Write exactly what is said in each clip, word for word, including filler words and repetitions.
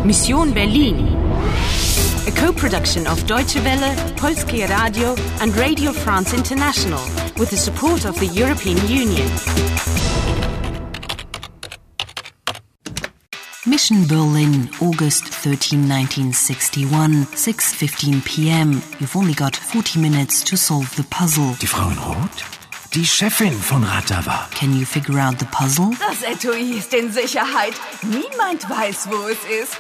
Mission Berlin. A co-production of Deutsche Welle, Polskie Radio and Radio France International with the support of the European Union. Mission Berlin, August thirteenth, nineteen sixty-one, six fifteen p.m. You've only got forty minutes to solve the puzzle. Die Frau in Rot? Die Chefin von Ratava. Can you figure out the puzzle? Das Etui ist in Sicherheit. Niemand weiß, wo es ist.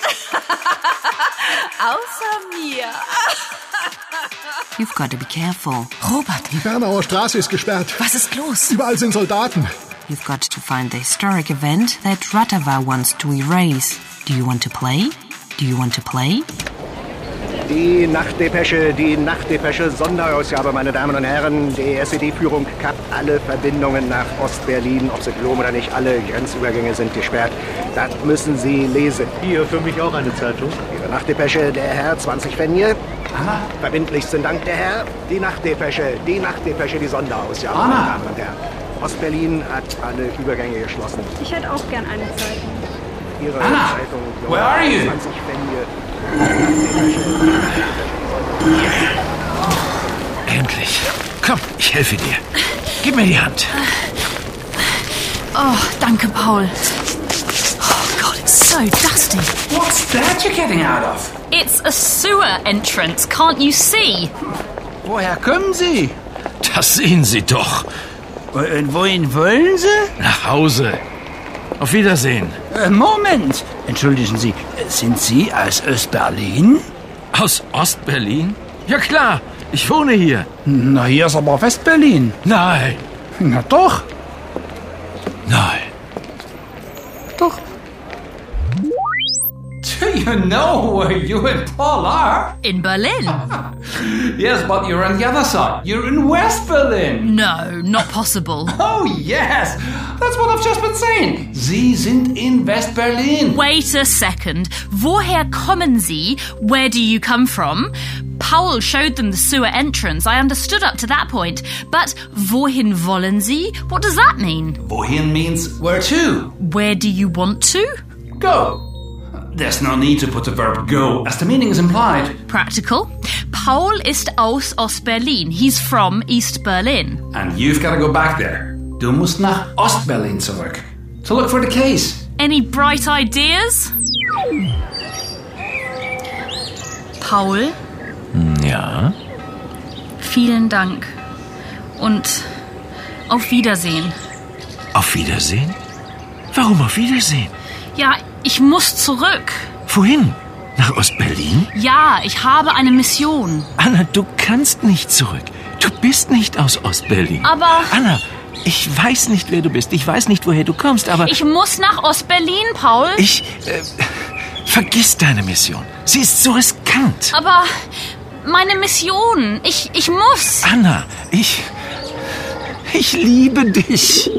Außer mir. You've got to be careful. Robert. Die Bernauer Straße ist gesperrt. Was ist los? Überall sind Soldaten. You've got to find the historic event that Ratava wants to erase. Do you want to play? Do you want to play? Die Nachtdepesche, die Nachtdepesche, Sonderausgabe, meine Damen und Herren. Die S E D-Führung kappt alle Verbindungen nach Ostberlin. Ob Sie glauben oder nicht, alle Grenzübergänge sind gesperrt. Das müssen Sie lesen. Hier, für mich auch eine Zeitung. Ihre Nachtdepesche, der Herr, zwanzig Pfennige. Anna. Verbindlichsten Dank, der Herr. Die Nachtdepesche, die Nachtdepesche, die Sonderausgabe, Anna. meine Damen und Herren. Ostberlin hat alle Übergänge geschlossen. Ich hätte auch gern eine Zeitung. Ihre Anna, Zeitung, where are you? zwanzig Pfennige. Endlich. Komm, ich helfe dir. Gib mir die Hand. Oh, danke, Paul. Oh, God, it's so dusty. What's that you're getting out of? It's a sewer entrance, can't you see? Woher kommen Sie? Das sehen Sie doch. Und wohin wollen Sie? Nach Hause. Auf Wiedersehen. Äh, Moment. Entschuldigen Sie, sind Sie aus Ostberlin? Aus Ostberlin? Ja klar, ich wohne hier. Na, hier ist aber Westberlin. Nein. Na doch. Nein. Doch. Do you know where you and Paul are? In Berlin? Yes, but you're on the other side. You're in West Berlin. No, not possible. Oh, yes. That's what I've just been saying. Sie sind in West Berlin. Wait a second. Woher kommen Sie? Where do you come from? Paul showed them the sewer entrance. I understood up to that point. But wohin wollen Sie? What does that mean? Wohin means where to. Where do you want to? Go. There's no need to put the verb go, as the meaning is implied. Practical. Paul ist aus Ostberlin. He's from East Berlin. And you've got to go back there. Du musst nach Ostberlin zurück. To look for the case. Any bright ideas? Paul? Ja? Vielen Dank. Und auf Wiedersehen. Auf Wiedersehen? Warum auf Wiedersehen? Ja, ich muss zurück. Wohin? Nach Ostberlin? Ja, ich habe eine Mission. Anna, du kannst nicht zurück. Du bist nicht aus Ostberlin. Aber... Anna, ich weiß nicht, wer du bist. Ich weiß nicht, woher du kommst, aber... Ich muss nach Ostberlin, Paul. Ich... Äh, vergiss deine Mission. Sie ist so riskant. Aber meine Mission. Ich, ich muss. Anna, ich... Ich liebe dich.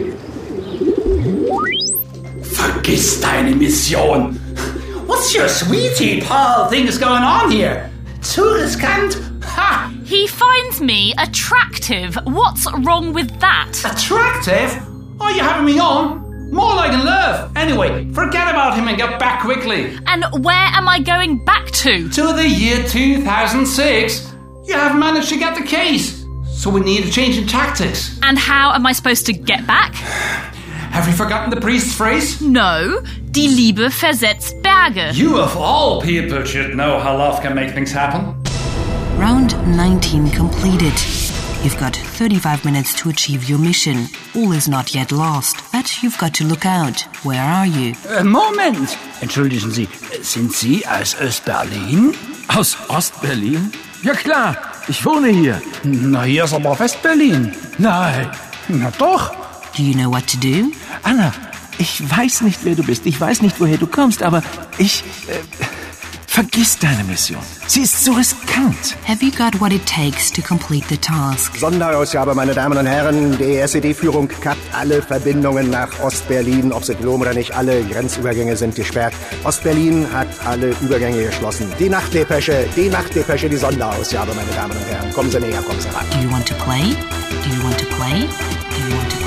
Vergiss deine Mission. What's your sweetie Paul thing is going on here? Too riskant? Ha! He finds me attractive. What's wrong with that? Attractive? Oh, you having me on? More like in love. Anyway, forget about him and get back quickly. And where am I going back to? To the year two thousand six. You haven't managed to get the case. So we need a change in tactics. And how am I supposed to get back? Have you forgotten the priest's phrase? No. Die Liebe versetzt Berge. You of all people should know how love can make things happen. Round nineteen completed. You've got thirty-five minutes to achieve your mission. All is not yet lost, but you've got to look out. Where are you? Äh, Moment. Entschuldigen Sie, sind Sie aus Ostberlin? Aus Ostberlin? Ja klar, ich wohne hier. Na, hier ist aber Westberlin. Nein. Na doch. Do you know what to do? Anna, ich weiß nicht, wer du bist. Ich weiß nicht, woher du kommst, aber ich... Äh, vergiss deine Mission. Sie ist so riskant. Have you got what it takes to complete the task? Sonderausgabe, meine Damen und Herren. Die S E D-Führung kappt alle Verbindungen nach Ostberlin. Ob Sie glauben oder nicht, alle Grenzübergänge sind gesperrt. Ostberlin hat alle Übergänge geschlossen. Die Nachtdepesche, die Nachtdepesche, die Sonderausgabe, meine Damen und Herren. Kommen Sie näher, kommen Sie ran. Do you want to play? Do you want to play? Do you want to